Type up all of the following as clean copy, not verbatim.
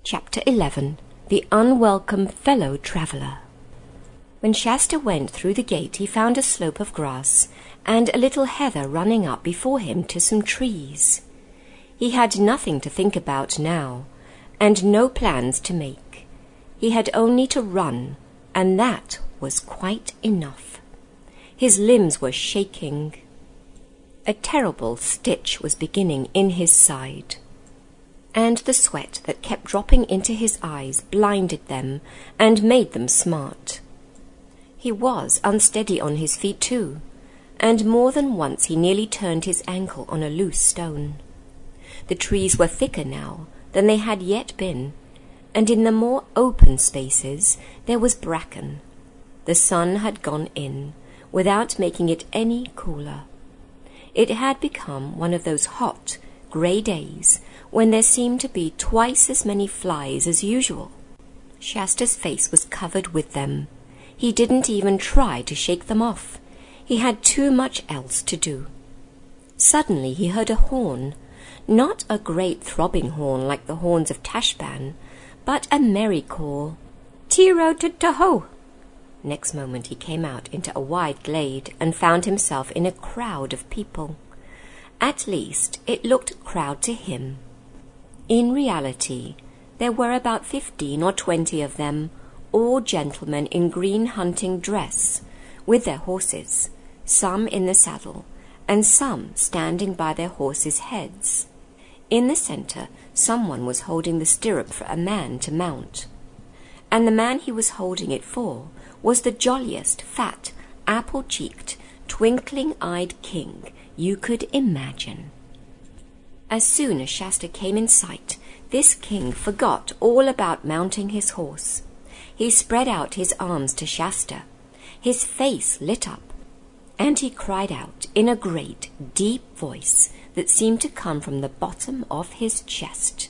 Chapter 11. The Unwelcome Fellow Traveller. When Shasta went through the gate, he found a slope of grass and a little heather running up before him to some trees. He had nothing to think about now, and no plans to make. He had only to run, and that was quite enough. His limbs were shaking. A terrible stitch was beginning in his side, and the sweat that kept dropping into his eyes blinded them and made them smart. He was unsteady on his feet too, and more than once he nearly turned his ankle on a loose stone. The trees were thicker now than they had yet been, and in the more open spaces there was bracken. The sun had gone in, without making it any cooler. It had become one of those hot, grey days when there seemed to be twice as many flies as usual. Shasta's face was covered with them. He didn't even try to shake them off. He had too much else to do. Suddenly he heard a horn, not a great throbbing horn like the horns of Tashbaan, but a merry call, "Tiro-to-to-ho!" Next moment he came out into a wide glade and found himself in a crowd of people. At least it looked a crowd to him. In reality, there were about 15 or 20 of them, all gentlemen in green hunting dress, with their horses, some in the saddle, and some standing by their horses' heads. In the centre, someone was holding the stirrup for a man to mount, and the man he was holding it for was the jolliest, fat, apple-cheeked, twinkling-eyed king you could imagine. As soon as Shasta came in sight, this king forgot all about mounting his horse. He spread out his arms to Shasta. His face lit up, and he cried out in a great, deep voice that seemed to come from the bottom of his chest,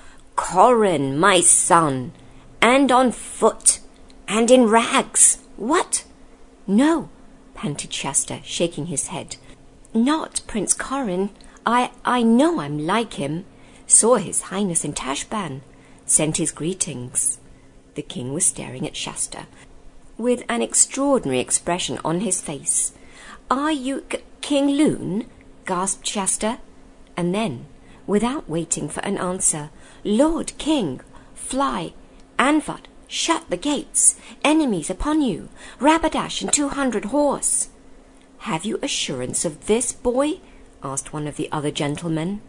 "Corin, my son, and on foot, and in rags, what?" "No," panted Shasta, shaking his head. "Not Prince Corin. I know I'm like him. Saw His Highness in Tashbaan. Sent his greetings." The king was staring at Shasta with an extraordinary expression on his face. "Are you King Loon?" gasped Shasta. And then, without waiting for an answer, "Lord King, fly, Anvut, shut the gates, enemies upon you, Rabadash and 200 horse." "Have you assurance of this, boy?" asked one of the other gentlemen.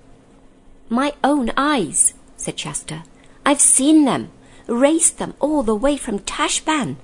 "My own eyes," said Shasta. "I've seen them, raced them all the way from Tashbaan."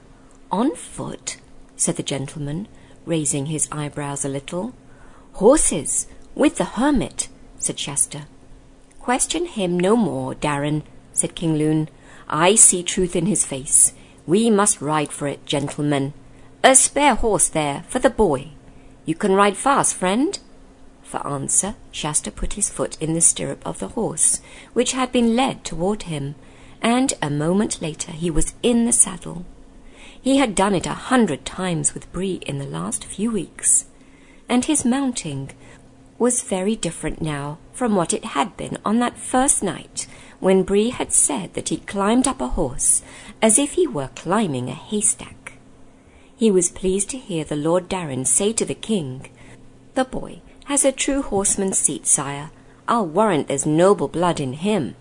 "On foot?" said the gentleman, raising his eyebrows a little. "Horses, with the hermit," said Shasta. "Question him no more, Darren," said King Loon. "I see truth in his face. We must ride for it, gentlemen. A spare horse there for the boy. You can ride fast, friend?" For answer, Shasta put his foot in the stirrup of the horse, which had been led toward him, and a moment later he was in the saddle. He had done it 100 times with Bree in the last few weeks, and his mounting was very different now from what it had been on that first night when Bree had said that he climbed up a horse as if he were climbing a haystack. He was pleased to hear the Lord Darren say to the king, "The boy has a true horseman's seat, sire. I'll warrant there's noble blood in him."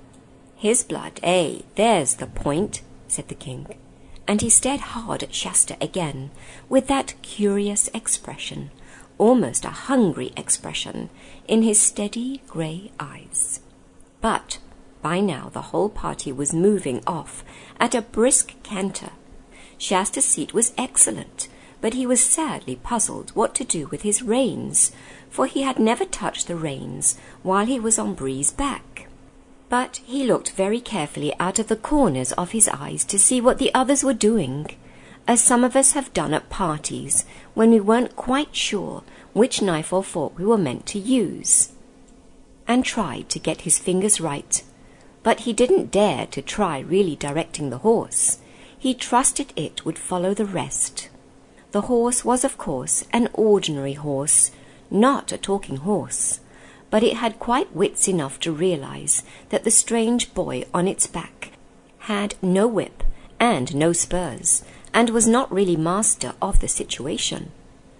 "His blood, there's the point," said the king, and he stared hard at Shasta again, with that curious expression, almost a hungry expression, in his steady grey eyes. But by now the whole party was moving off at a brisk canter. Shasta's seat was excellent, but he was sadly puzzled what to do with his reins, for he had never touched the reins while he was on Bree's back. But he looked very carefully out of the corners of his eyes to see what the others were doing, as some of us have done at parties when we weren't quite sure which knife or fork we were meant to use, and tried to get his fingers right. But he didn't dare to try really directing the horse. He trusted it would follow the rest. The horse was, of course, an ordinary horse, not a talking horse, but it had quite wits enough to realize that the strange boy on its back had no whip and no spurs, and was not really master of the situation.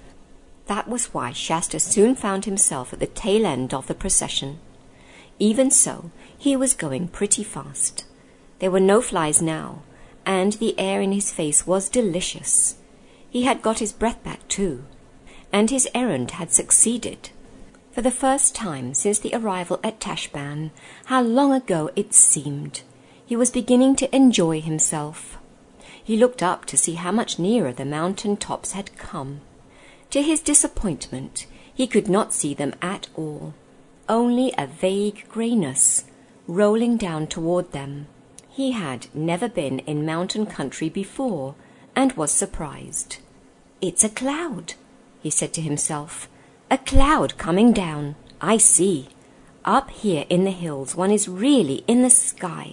That was why Shasta soon found himself at the tail end of the procession. Even so, he was going pretty fast. There were no flies now, and the air in his face was delicious. He had got his breath back too, and his errand had succeeded. For the first time since the arrival at Tashbaan, how long ago it seemed! He was beginning to enjoy himself. He looked up to see how much nearer the mountain tops had come. To his disappointment, he could not see them at all, only a vague greyness rolling down toward them. He had never been in mountain country before, and was surprised. "It's a cloud," he said to himself. "A cloud coming down. I see. Up here in the hills one is really in the sky.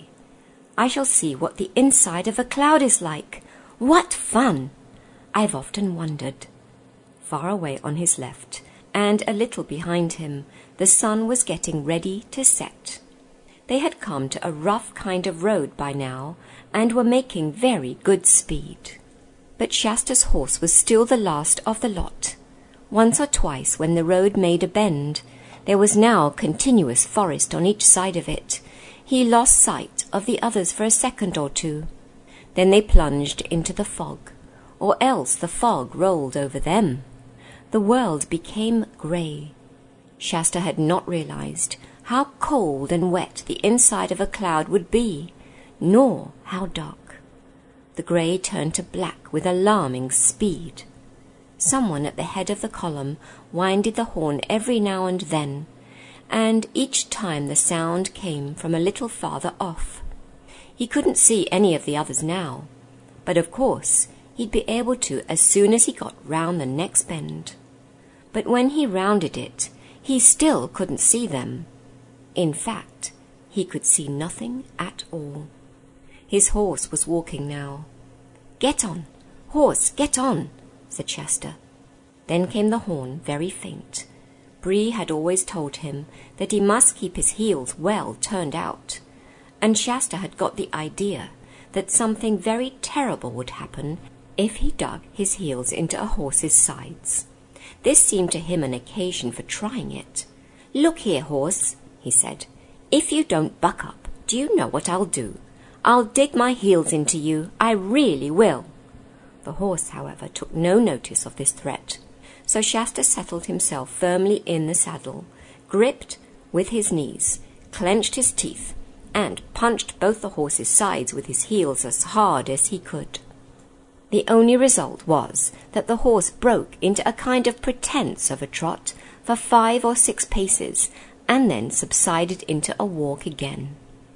I shall see what the inside of a cloud is like. What fun! I've often wondered." Far away on his left, and a little behind him, the sun was getting ready to set. They had come to a rough kind of road by now, and were making very good speed. But Shasta's horse was still the last of the lot. Once or twice, when the road made a bend, there was now continuous forest on each side of it. He lost sight of the others for a second or two. Then they plunged into the fog, or else the fog rolled over them. The world became grey. Shasta had not realized how cold and wet the inside of a cloud would be, nor how dark. The grey turned to black with alarming speed. Someone at the head of the column winded the horn every now and then, and each time the sound came from a little farther off. He couldn't see any of the others now, but of course he'd be able to as soon as he got round the next bend. But when he rounded it, he still couldn't see them. In fact, he could see nothing at all. His horse was walking now. "Get on, horse, get on," said Shasta. Then came the horn, very faint. Bree had always told him that he must keep his heels well turned out, and Shasta had got the idea that something very terrible would happen if he dug his heels into a horse's sides. This seemed to him an occasion for trying it. "Look here, horse," he said. "If you don't buck up, do you know what I'll do? I'll dig my heels into you. I really will." The horse, however, took no notice of this threat, so Shasta settled himself firmly in the saddle, gripped with his knees, clenched his teeth, and punched both the horse's sides with his heels as hard as he could. The only result was that the horse broke into a kind of pretence of a trot for 5 or 6 paces, and then subsided into a walk again.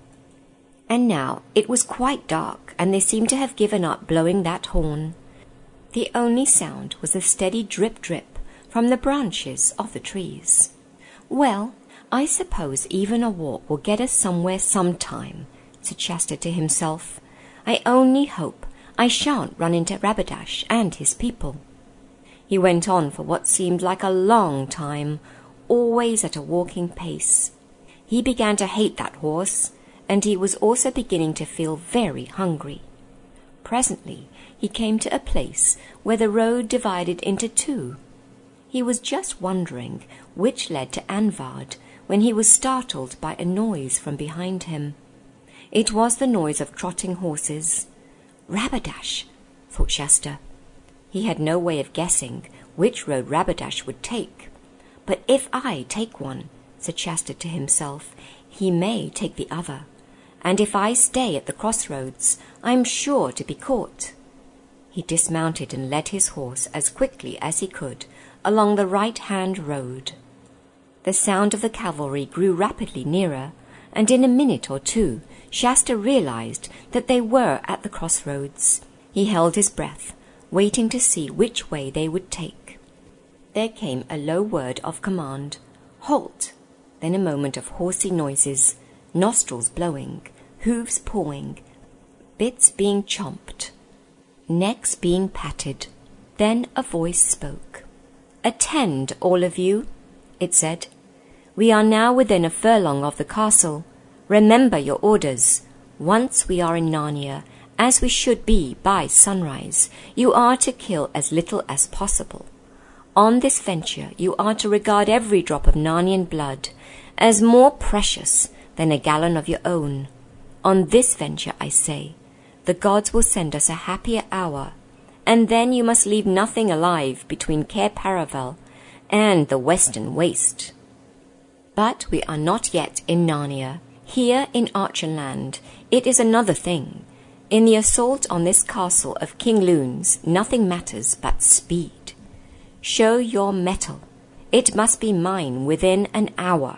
And now it was quite dark, and they seemed to have given up blowing that horn. The only sound was a steady drip-drip from the branches of the trees. "Well, I suppose even a walk will get us somewhere sometime," said Shasta to himself. "I only hope I shan't run into Rabadash and his people." He went on for what seemed like a long time, always at a walking pace. He began to hate that horse, and he was also beginning to feel very hungry. Presently he came to a place where the road divided into 2. He was just wondering which led to Anvard when he was startled by a noise from behind him. It was the noise of trotting horses. "Rabadash," thought Shasta. He had no way of guessing which road Rabadash would take. "But if I take one," said Shasta to himself, "he may take the other, and if I stay at the crossroads, I'm sure to be caught." He dismounted and led his horse as quickly as he could along the right-hand road. The sound of the cavalry grew rapidly nearer, and in a minute or two Shasta realized that they were at the crossroads. He held his breath, waiting to see which way they would take. There came a low word of command, "Halt!" Then a moment of horsey noises, nostrils blowing, hooves pawing, bits being chomped, necks being patted. Then a voice spoke. "Attend, all of you," it said. We are now within a furlong of the castle. Remember your orders. Once we are in Narnia, as we should be by sunrise, you are to kill as little as possible. On this venture you are to regard every drop of Narnian blood as more precious than a gallon of your own. On this venture, I say, the gods will send us a happier hour, and then you must leave nothing alive between Cair Paravel and the western waste. But we are not yet in Narnia. Here in Archenland it is another thing. In the assault on this castle of King Lune's, nothing matters but speed. Show your mettle. It must be mine within an hour.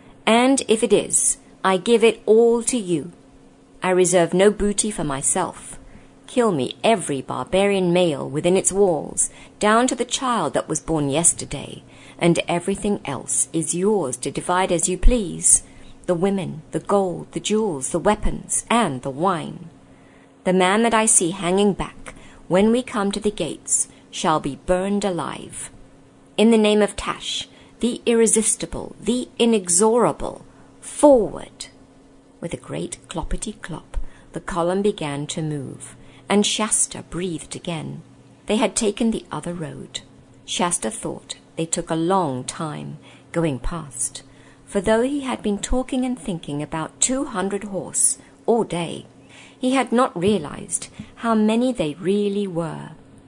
And if it is, I give it all to you. I reserve no booty for myself. Kill me every barbarian male within its walls, down to the child that was born yesterday, and everything else is yours to divide as you please, the women, the gold, the jewels, the weapons, and the wine. The man that I see hanging back, when we come to the gates, shall be burned alive. In the name of Tash, the irresistible, the inexorable, forward!" With a great cloppity-clop, the column began to move, and Shasta breathed again. They had taken the other road. Shasta thought they took a long time going past, for though he had been talking and thinking about 200 horse all day, he had not realized how many they really were.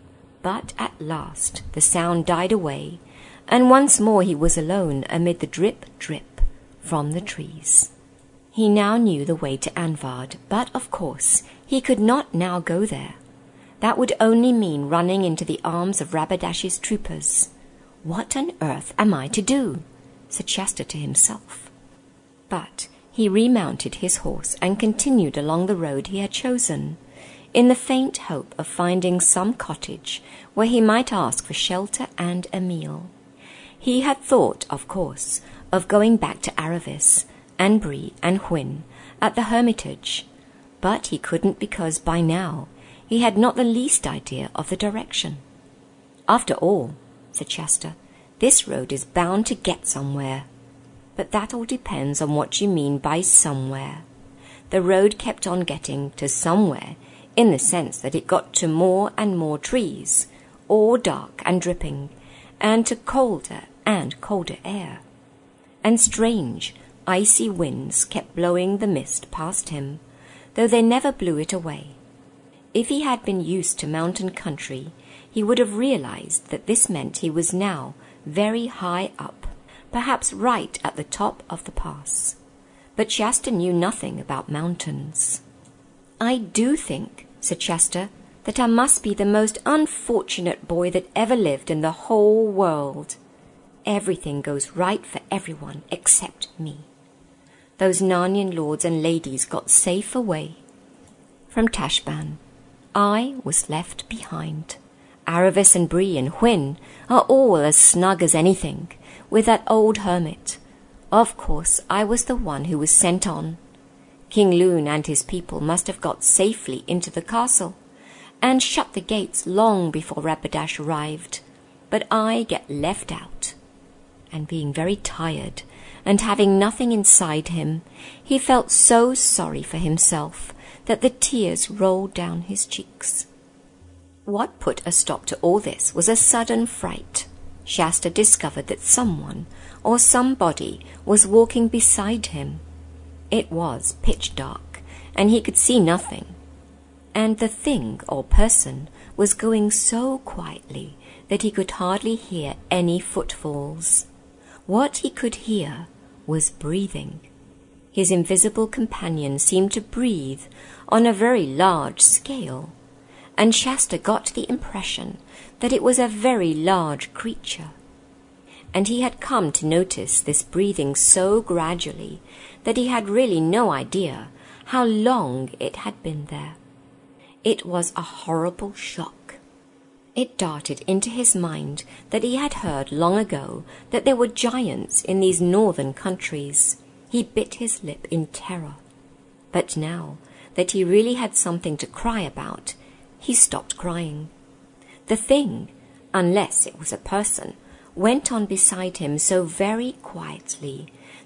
But at last the sound died away, and once more he was alone amid the drip-drip from the trees. He now knew the way to Anvard, but of course he could not now go there. That would only mean running into the arms of Rabadash's troopers. "What on earth am I to do?" said Shasta to himself. But he remounted his horse and continued along the road he had chosen, in the faint hope of finding some cottage where he might ask for shelter and a meal. He had thought, of course, of going back to Aravis, and Bree and Hwin at the Hermitage, but he couldn't because by now he had not the least idea of the direction. "After all," said Shasta, "this road is bound to get somewhere. But that all depends on what you mean by somewhere." The road kept on getting to somewhere, in the sense that it got to more and more trees, all dark and dripping, and to colder and colder air. And strange, icy winds kept blowing the mist past him, though they never blew it away. If he had been used to mountain country, he would have realized that this meant he was now very high up, perhaps right at the top of the pass. But Shasta knew nothing about mountains. "I do think," said Shasta, "that I must be the most unfortunate boy that ever lived in the whole world. Everything goes right for everyone except me. Those Narnian lords and ladies got safe away from Tashbaan. I was left behind. Aravis and Bree and Hwin are all as snug as anything, with that old hermit. Of course, I was the one who was sent on. King Lune and his people must have got safely into the castle, and shut the gates long before Rabadash arrived, but I get left out." And being very tired, and having nothing inside him, he felt so sorry for himself that the tears rolled down his cheeks. What put a stop to all this was a sudden fright. Shasta discovered that someone or somebody was walking beside him. It was pitch dark, and he could see nothing. And the thing or person was going so quietly that he could hardly hear any footfalls. What he could hear was breathing. His invisible companion seemed to breathe on a very large scale, and Shasta got the impression that it was a very large creature. And he had come to notice this breathing so gradually that he had really no idea how long it had been there. It was a horrible shock. It darted into his mind that he had heard long ago that there were giants in these northern countries. He bit his lip in terror. But now that he really had something to cry about, he stopped crying. The thing, unless it was a person, went on beside him so very quietly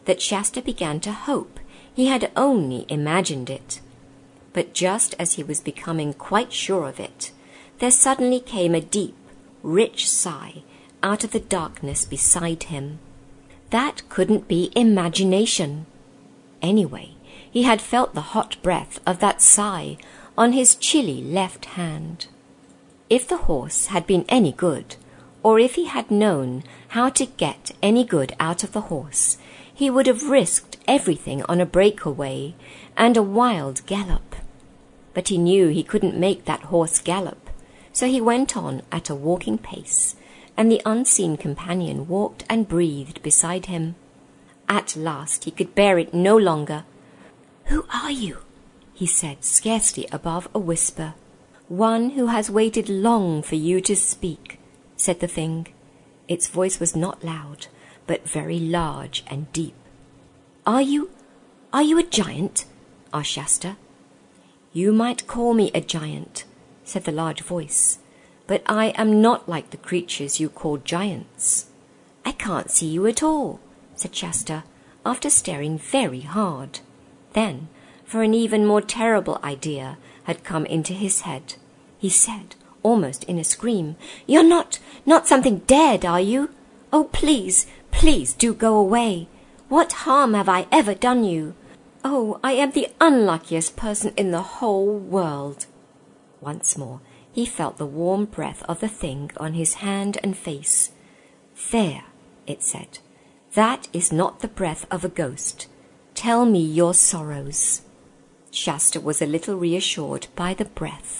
that Shasta began to hope he had only imagined it. But just as he was becoming quite sure of it, there suddenly came a deep, rich sigh out of the darkness beside him. That couldn't be imagination. Anyway, he had felt the hot breath of that sigh on his chilly left hand. If the horse had been any good, or if he had known how to get any good out of the horse, he would have risked everything on a breakaway and a wild gallop. But he knew he couldn't make that horse gallop, so he went on at a walking pace, and the unseen companion walked and breathed beside him. At last he could bear it no longer. "Who are you?" he said, scarcely above a whisper. "One who has waited long for you to speak," said the thing. Its voice was not loud, but very large and deep. Are you a giant?" asked Shasta. "You might call me a giant," said the large voice, "but I am not like the creatures you call giants." "I can't see you at all," said Shasta, after staring very hard. Then, for an even more terrible idea had come into his head, he said, almost in a scream, "You're not something dead, are you? Oh, please, please do go away. What harm have I ever done you? Oh, I am the unluckiest person in the whole world." Once more he felt the warm breath of the thing on his hand and face. "There," it said, "that is not the breath of a ghost. Tell me your sorrows." Shasta was a little reassured by the breath.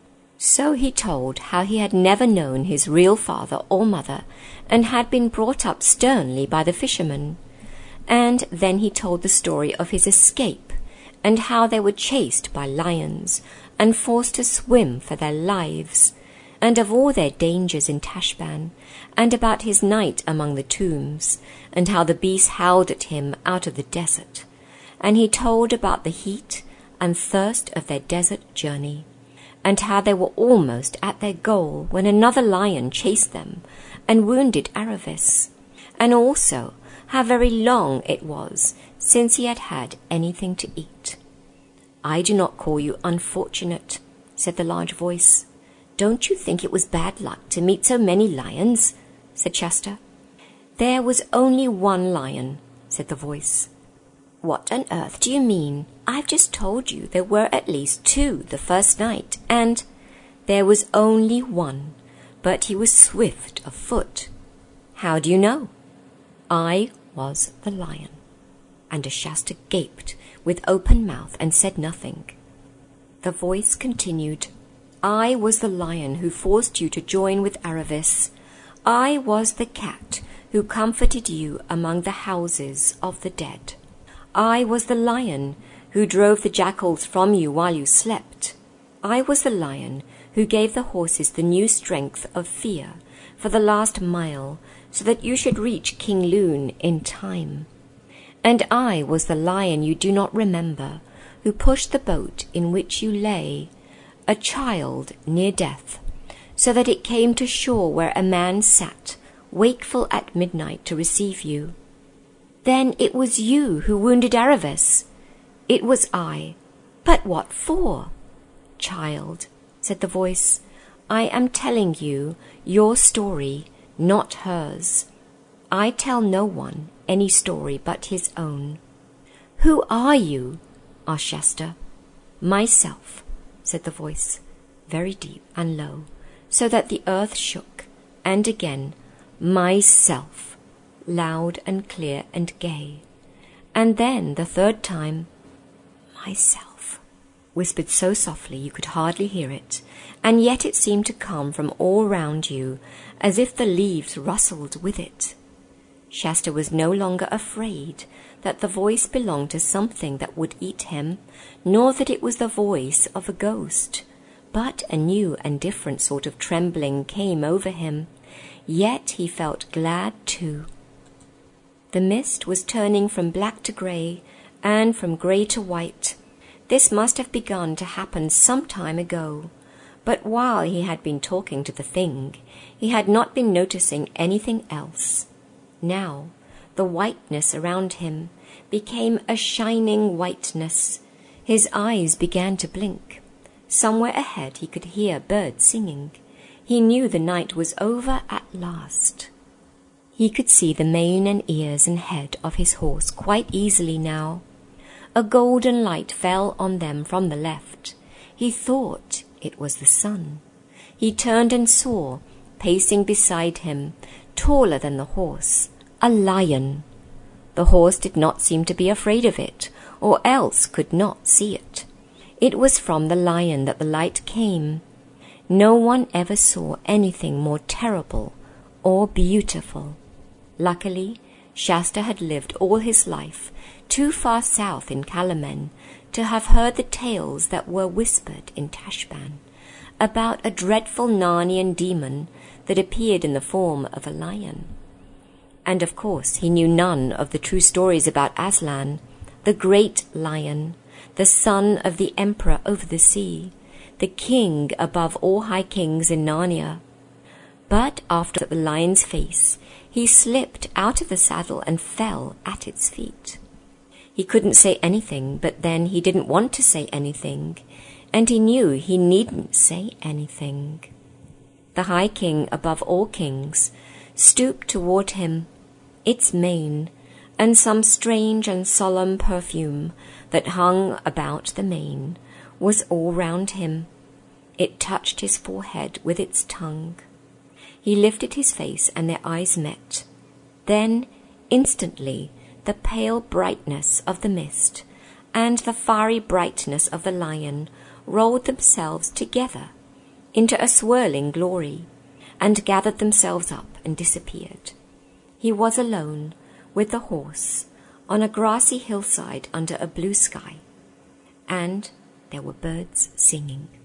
So he told how he had never known his real father or mother, and had been brought up sternly by the fishermen. And then he told the story of his escape, and how they were chased by lions, and forced to swim for their lives, and of all their dangers in Tashbaan, and about his night among the tombs, and how the beasts howled at him out of the desert. And he told about the heat and thirst of their desert journey, and how they were almost at their goal when another lion chased them and wounded Aravis, and also how very long it was since he had had anything to eat. "I do not call you unfortunate," said the large voice. "Don't you think it was bad luck to meet so many lions?" said Shasta. "There was only one lion," said the voice. "What on earth do you mean? I've just told you there were at least 2 the first night, and—" "There was only one, but he was swift of foot." "How do you know?" "I was the lion." And Shasta gaped with open mouth and said nothing. The voice continued, "I was the lion who forced you to join with Aravis. I was the cat who comforted you among the houses of the dead. I was the lion who drove the jackals from you while you slept. I was the lion who gave the horses the new strength of fear for the last mile, so that you should reach King Loon in time. And I was the lion you do not remember, who pushed the boat in which you lay, a child near death, so that it came to shore where a man sat, wakeful at midnight to receive you. Then it was you who wounded Aravis." "It was I. But what for?" "Child," said the voice, "I am telling you your story, not hers. I tell no one any story but his own." "Who are you?" asked Shasta. "Myself," said the voice, very deep and low, so that the earth shook, and again, "Myself," loud and clear and gay. And then the third time, "Myself," whispered so softly you could hardly hear it, and yet it seemed to come from all round you, as if the leaves rustled with it. Shasta was no longer afraid that the voice belonged to something that would eat him, nor that it was the voice of a ghost, but a new and different sort of trembling came over him, yet he felt glad too. The mist was turning from black to grey, and from grey to white. This must have begun to happen some time ago, but while he had been talking to the thing, he had not been noticing anything else. Now, the whiteness around him became a shining whiteness. His eyes began to blink. Somewhere ahead he could hear birds singing. He knew the night was over at last. He could see the mane and ears and head of his horse quite easily now. A golden light fell on them from the left. He thought it was the sun. He turned and saw, pacing beside him, taller than the horse, a lion. The horse did not seem to be afraid of it, or else could not see it. It was from the lion that the light came. No one ever saw anything more terrible or beautiful. Luckily, Shasta had lived all his life too far south in Kalamen to have heard the tales that were whispered in Tashbaan about a dreadful Narnian demon that appeared in the form of a lion. And of course he knew none of the true stories about Aslan, the great lion, the son of the emperor over the sea, the king above all high kings in Narnia. But after the lion's face, he slipped out of the saddle and fell at its feet. He couldn't say anything, but then he didn't want to say anything, and he knew he needn't say anything. The high king above all kings stooped toward him. Its mane, and some strange and solemn perfume that hung about the mane, was all round him. It touched his forehead with its tongue. He lifted his face, and their eyes met. Then, instantly, the pale brightness of the mist and the fiery brightness of the lion rolled themselves together into a swirling glory, and gathered themselves up and disappeared. He was alone with the horse on a grassy hillside under a blue sky, and there were birds singing.